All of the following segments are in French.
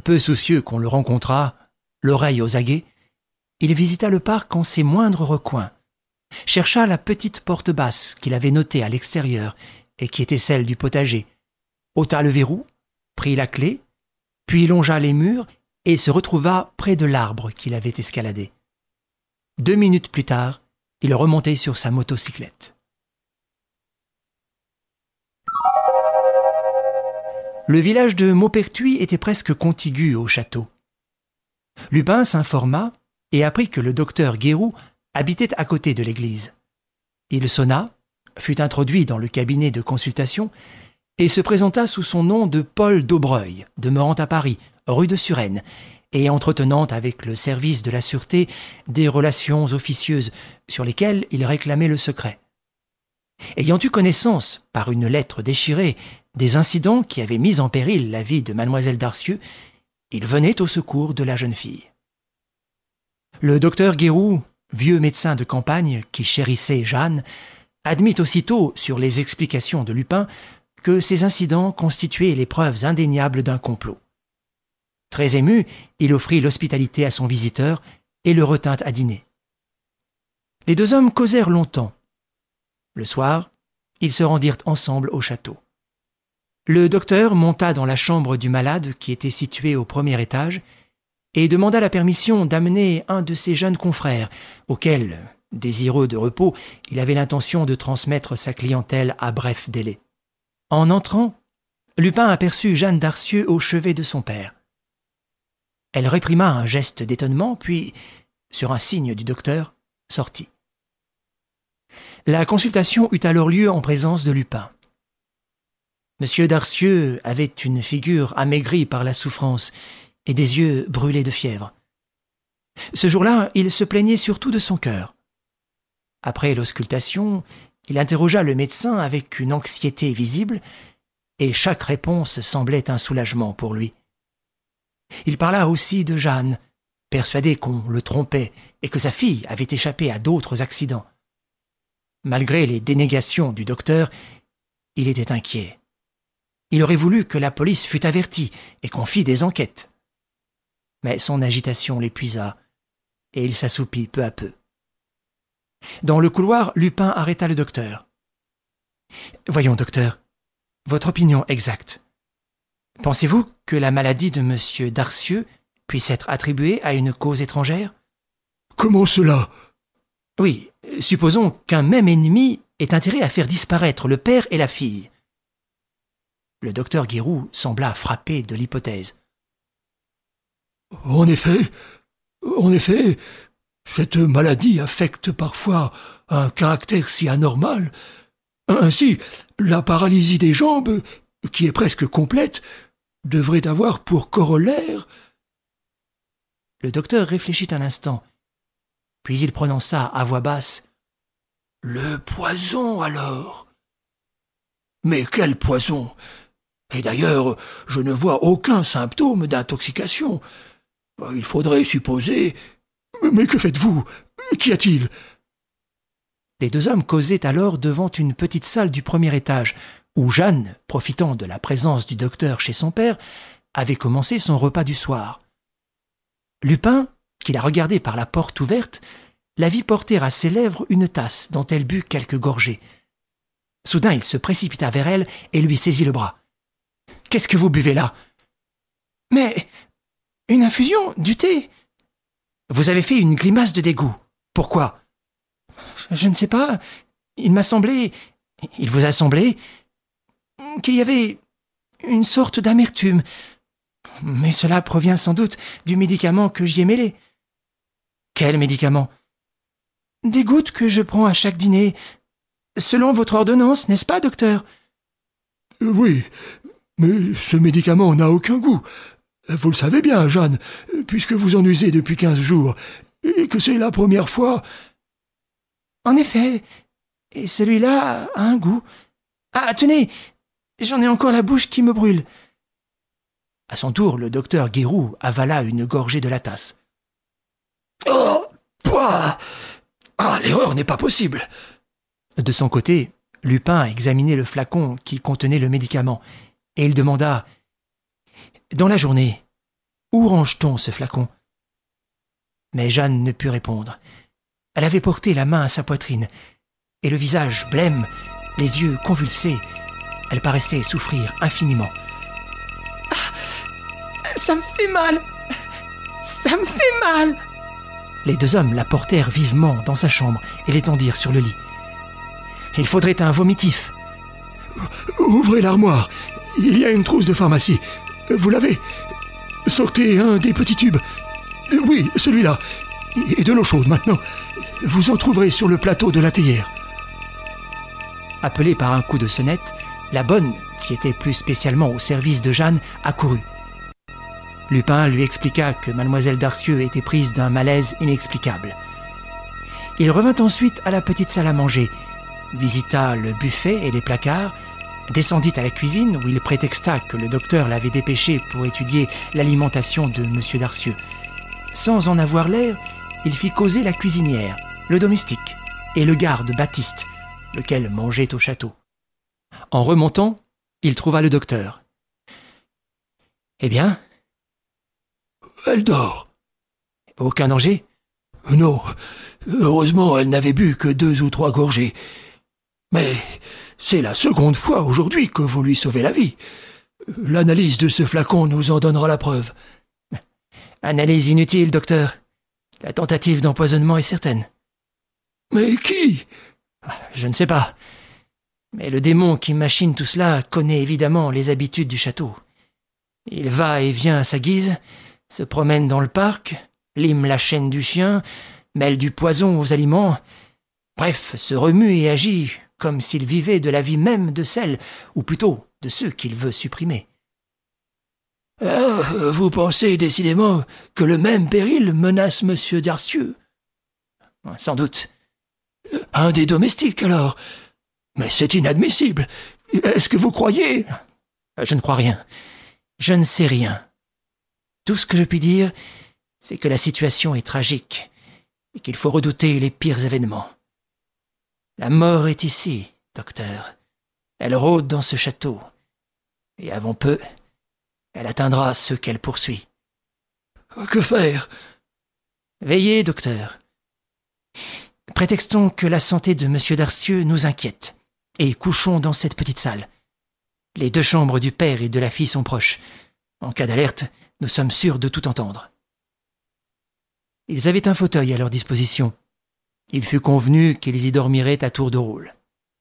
Peu soucieux qu'on le rencontrât, l'oreille aux aguets, il visita le parc en ses moindres recoins, chercha la petite porte basse qu'il avait notée à l'extérieur et qui était celle du potager, ôta le verrou, prit la clé, puis longea les murs et se retrouva près de l'arbre qu'il avait escaladé. 2 minutes plus tard, il remontait sur sa motocyclette. Le village de Maupertuis était presque contigu au château. Lupin s'informa et apprit que le docteur Guéroult habitait à côté de l'église. Il sonna, fut introduit dans le cabinet de consultation et se présenta sous son nom de Paul Daubreuil, demeurant à Paris, rue de Suresnes, et entretenant avec le service de la sûreté des relations officieuses sur lesquelles il réclamait le secret. Ayant eu connaissance, par une lettre déchirée, des incidents qui avaient mis en péril la vie de mademoiselle Darcieux, il venait au secours de la jeune fille. Le docteur Guéroult, vieux médecin de campagne qui chérissait Jeanne, admit aussitôt, sur les explications de Lupin, que ces incidents constituaient les preuves indéniables d'un complot. Très ému, il offrit l'hospitalité à son visiteur et le retint à dîner. Les 2 hommes causèrent longtemps. Le soir, ils se rendirent ensemble au château. Le docteur monta dans la chambre du malade qui était située au 1er étage et demanda la permission d'amener un de ses jeunes confrères, auquel, désireux de repos, il avait l'intention de transmettre sa clientèle à bref délai. En entrant, Lupin aperçut Jeanne Darcieux au chevet de son père. Elle réprima un geste d'étonnement, puis, sur un signe du docteur, sortit. La consultation eut alors lieu en présence de Lupin. Monsieur Darcieux avait une figure amaigrie par la souffrance et des yeux brûlés de fièvre. Ce jour-là, il se plaignait surtout de son cœur. Après l'auscultation, il interrogea le médecin avec une anxiété visible, et chaque réponse semblait un soulagement pour lui. Il parla aussi de Jeanne, persuadé qu'on le trompait et que sa fille avait échappé à d'autres accidents. Malgré les dénégations du docteur, il était inquiet. Il aurait voulu que la police fût avertie et qu'on fît des enquêtes. Mais son agitation l'épuisa, et il s'assoupit peu à peu. Dans le couloir, Lupin arrêta le docteur. « Voyons, docteur, votre opinion exacte. Pensez-vous que la maladie de M. Darcieux puisse être attribuée à une cause étrangère ?»« Comment cela ?»« Oui, supposons qu'un même ennemi ait intérêt à faire disparaître le père et la fille. » Le docteur Guéroult sembla frappé de l'hypothèse. « En effet, cette maladie affecte parfois un caractère si anormal. Ainsi, la paralysie des jambes, qui est presque complète, devrait avoir pour corollaire... » Le docteur réfléchit un instant, puis il prononça à voix basse. « Le poison, alors ?»« Mais quel poison ? Et d'ailleurs, je ne vois aucun symptôme d'intoxication. Il faudrait supposer... Mais que faites-vous ? Qu'y a-t-il ?» Les 2 hommes causaient alors devant une petite salle du 1er étage, où Jeanne, profitant de la présence du docteur chez son père, avait commencé son repas du soir. Lupin, qui la regardait par la porte ouverte, la vit porter à ses lèvres une tasse dont elle but quelques gorgées. Soudain, il se précipita vers elle et lui saisit le bras. « Qu'est-ce que vous buvez là ?»« Mais une infusion, du thé. » Vous avez fait une grimace de dégoût. Pourquoi ? Je ne sais pas. Il m'a semblé... Il vous a semblé ? Qu'il y avait une sorte d'amertume. Mais cela provient sans doute du médicament que j'y ai mêlé. Quel médicament ? Des gouttes que je prends à chaque dîner. Selon votre ordonnance, n'est-ce pas, docteur ? Oui, mais ce médicament n'a aucun goût. Vous le savez bien, Jeanne, puisque vous en usez depuis 15 jours, et que c'est la première fois... En effet, et celui-là a un goût. Ah, tenez, j'en ai encore la bouche qui me brûle. À son tour, le docteur Guéroult avala une gorgée de la tasse. « Oh, pouah ! Ah, l'erreur n'est pas possible !» De son côté, Lupin examinait le flacon qui contenait le médicament, et il demanda « Dans la journée, Où range-t-on ce flacon ?» Mais Jeanne ne put répondre. Elle avait porté la main à sa poitrine, et le visage blême, les yeux convulsés, elle paraissait souffrir infiniment. « Ah, ça me fait mal! Ça me fait mal !» Les deux hommes la portèrent vivement dans sa chambre et l'étendirent sur le lit. « Il faudrait un vomitif. »« Ouvrez l'armoire. Il y a une trousse de pharmacie. Vous l'avez? Sortez un des petits tubes. Oui, celui-là. Et de l'eau chaude maintenant. Vous en trouverez sur le plateau de la théière. » Appelée par un coup de sonnette, la bonne, qui était plus spécialement au service de Jeanne, accourut. Lupin lui expliqua que mademoiselle Darcieux était prise d'un malaise inexplicable. Il revint ensuite à la petite salle à manger, visita le buffet et les placards, descendit à la cuisine où il prétexta que le docteur l'avait dépêché pour étudier l'alimentation de M. Darcieux. Sans en avoir l'air, il fit causer la cuisinière, le domestique et le garde Baptiste, lequel mangeait au château. En remontant, il trouva le docteur. « Eh bien ? » ?»« Elle dort. »« Aucun danger ? » ?»« Non. Heureusement, elle n'avait bu que 2 ou 3 gorgées. Mais c'est la seconde fois aujourd'hui que vous lui sauvez la vie. L'analyse de ce flacon nous en donnera la preuve. »« Analyse inutile, docteur. La tentative d'empoisonnement est certaine. »« Mais qui ? » ?»« Je ne sais pas. Mais le démon qui machine tout cela connaît évidemment les habitudes du château. Il va et vient à sa guise, se promène dans le parc, lime la chaîne du chien, mêle du poison aux aliments, bref, se remue et agit comme s'il vivait de la vie même de celle, ou plutôt de ceux qu'il veut supprimer. »« Ah, vous pensez décidément que le même péril menace M. Darcieux ? » ?»« Sans doute. »« Un des domestiques, alors ? Mais c'est inadmissible. Est-ce que vous croyez ? » ?»« Je ne crois rien. Je ne sais rien. Tout ce que je puis dire, c'est que la situation est tragique et qu'il faut redouter les pires événements. La mort est ici, docteur. Elle rôde dans ce château. Et avant peu, elle atteindra ceux qu'elle poursuit. »« Que faire ? » ?»« Veillez, docteur. Prétextons que la santé de M. Darcieux nous inquiète et couchons dans cette petite salle. Les 2 chambres du père et de la fille sont proches. En cas d'alerte, nous sommes sûrs de tout entendre. » Ils avaient un fauteuil à leur disposition. Il fut convenu qu'ils y dormiraient à tour de rôle.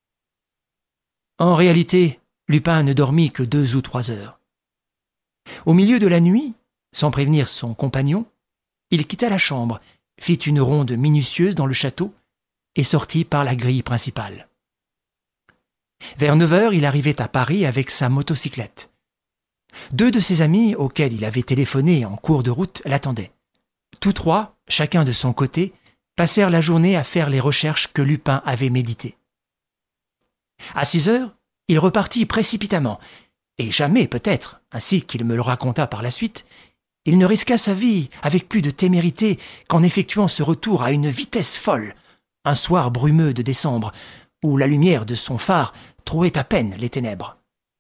En réalité, Lupin ne dormit que 2 ou 3 heures. Au milieu de la nuit, sans prévenir son compagnon, il quitta la chambre, fit une ronde minutieuse dans le château et sortit par la grille principale. Vers 9 heures, il arrivait à Paris avec sa motocyclette. 2 de ses amis, auxquels il avait téléphoné en cours de route, l'attendaient. Tous 3, chacun de son côté, passèrent la journée à faire les recherches que Lupin avait méditées. À 6 heures, il repartit précipitamment, et jamais, peut-être, ainsi qu'il me le raconta par la suite, il ne risqua sa vie avec plus de témérité qu'en effectuant ce retour à une vitesse folle, un soir brumeux de décembre, où la lumière de son phare trouait à peine les ténèbres.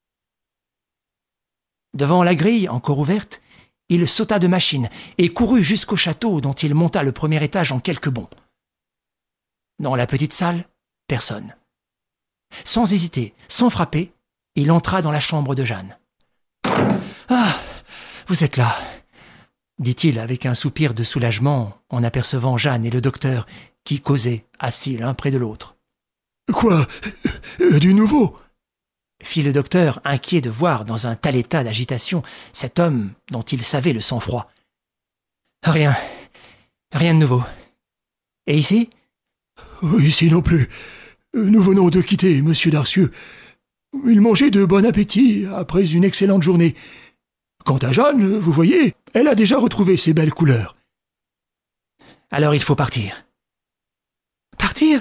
Devant la grille encore ouverte, il sauta de machine et courut jusqu'au château dont il monta le premier étage en quelques bonds. Dans la petite salle, personne. Sans hésiter, sans frapper, il entra dans la chambre de Jeanne. « Ah, vous êtes là !» dit-il avec un soupir de soulagement en apercevant Jeanne et le docteur qui causaient, assis l'un près de l'autre. « Quoi ? Du nouveau ?» fit le docteur, inquiet de voir dans un tel état d'agitation cet homme dont il savait le sang-froid. « Rien de nouveau. Et ici ?»« Ici non plus. Nous venons de quitter M. Darcieux. Il mangeait de bon appétit après une excellente journée. Quant à Jeanne, vous voyez, elle a déjà retrouvé ses belles couleurs. »« Alors il faut partir. »« Partir ?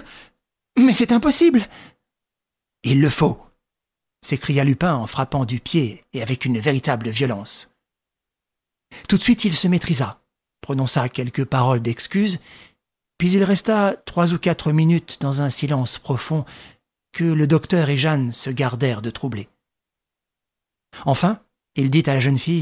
Mais c'est impossible !»« Il le faut !» s'écria Lupin en frappant du pied et avec une véritable violence. Tout de suite il se maîtrisa, prononça quelques paroles d'excuse, puis il resta 3 ou 4 minutes dans un silence profond que le docteur et Jeanne se gardèrent de troubler. Enfin, il dit à la jeune fille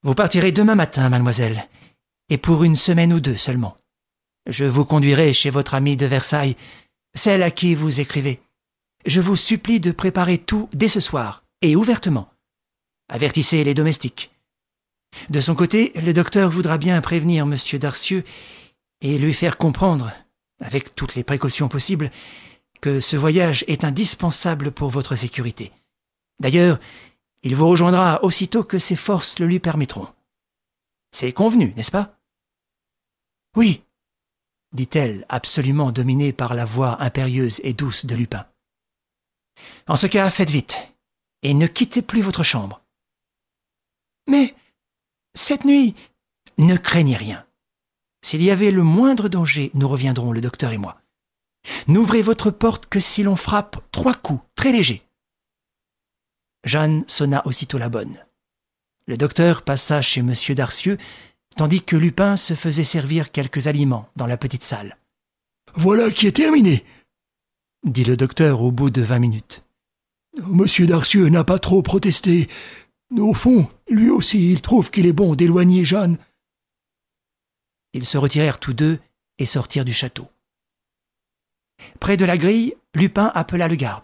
Vous partirez demain matin, mademoiselle, et pour une semaine ou deux seulement. Je vous conduirai chez votre amie de Versailles, celle à qui vous écrivez. Je vous supplie de préparer tout dès ce soir, et ouvertement. Avertissez les domestiques. De son côté, le docteur voudra bien prévenir M. Darcieux et lui faire comprendre, avec toutes les précautions possibles, que ce voyage est indispensable pour votre sécurité. D'ailleurs, il vous rejoindra aussitôt que ses forces le lui permettront. C'est convenu, n'est-ce pas ? Oui, dit-elle, absolument dominée par la voix impérieuse et douce de Lupin. En ce cas, faites vite, et ne quittez plus votre chambre. Mais, cette nuit, ne craignez rien. S'il y avait le moindre danger, nous reviendrons, le docteur et moi. N'ouvrez votre porte que si l'on frappe 3 coups, très légers. Jeanne sonna aussitôt la bonne. Le docteur passa chez M. Darcieux, tandis que Lupin se faisait servir quelques aliments dans la petite salle. « Voilà qui est terminé !» dit le docteur au bout de 20 minutes. « Monsieur Darcieux n'a pas trop protesté. Au fond, lui aussi, il trouve qu'il est bon d'éloigner Jeanne. » Ils se retirèrent tous deux et sortirent du château. Près de la grille, Lupin appela le garde.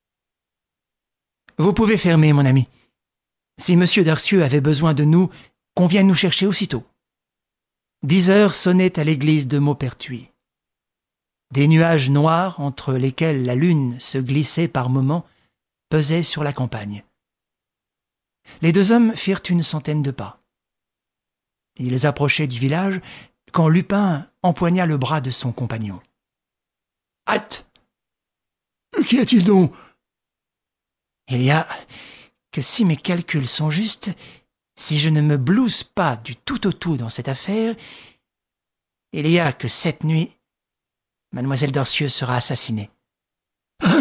« Vous pouvez fermer, mon ami. Si M. Darcieux avait besoin de nous, qu'on vienne nous chercher aussitôt. » 10 heures sonnaient à l'église de Maupertuis. Des nuages noirs, entre lesquels la lune se glissait par moments, pesaient sur la campagne. Les 2 hommes firent une centaine de pas. Ils approchaient du village quand Lupin empoigna le bras de son compagnon. « Halte !»« Qu'y a-t-il donc ?»« Il y a que si mes calculs sont justes, si je ne me blouse pas du tout au tout dans cette affaire, il y a que cette nuit, Mademoiselle Darcieux sera assassinée. »« Hein ?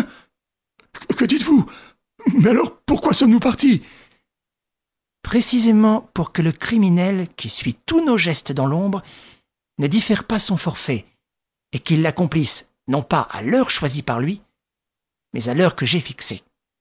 Que dites-vous ? Mais alors, pourquoi sommes-nous partis ? » Précisément pour que le criminel, qui suit tous nos gestes dans l'ombre, ne diffère pas son forfait, et qu'il l'accomplisse non pas à l'heure choisie par lui, mais à l'heure que j'ai fixée.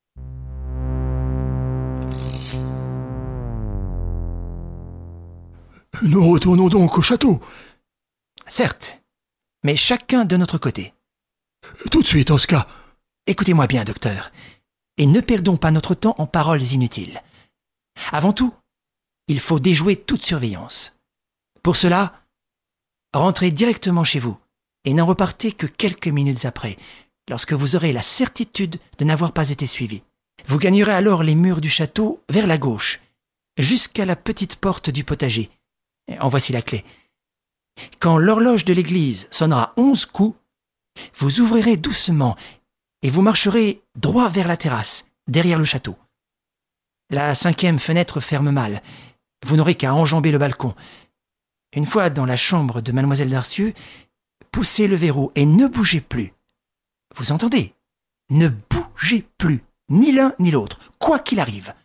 Nous retournons donc au château. Certes, mais chacun de notre côté. Tout de suite, en ce cas. Écoutez-moi bien, docteur, et ne perdons pas notre temps en paroles inutiles. Avant tout, il faut déjouer toute surveillance. Pour cela, rentrez directement chez vous et n'en repartez que quelques minutes après, lorsque vous aurez la certitude de n'avoir pas été suivi. Vous gagnerez alors les murs du château vers la gauche, jusqu'à la petite porte du potager. En voici la clé. Quand l'horloge de l'église sonnera 11 coups, vous ouvrirez doucement et vous marcherez droit vers la terrasse, derrière le château. La 5e fenêtre ferme mal. Vous n'aurez qu'à enjamber le balcon. Une fois dans la chambre de Mademoiselle Darcieux, poussez le verrou et ne bougez plus. Vous entendez ? Ne bougez plus, ni l'un ni l'autre, quoi qu'il arrive.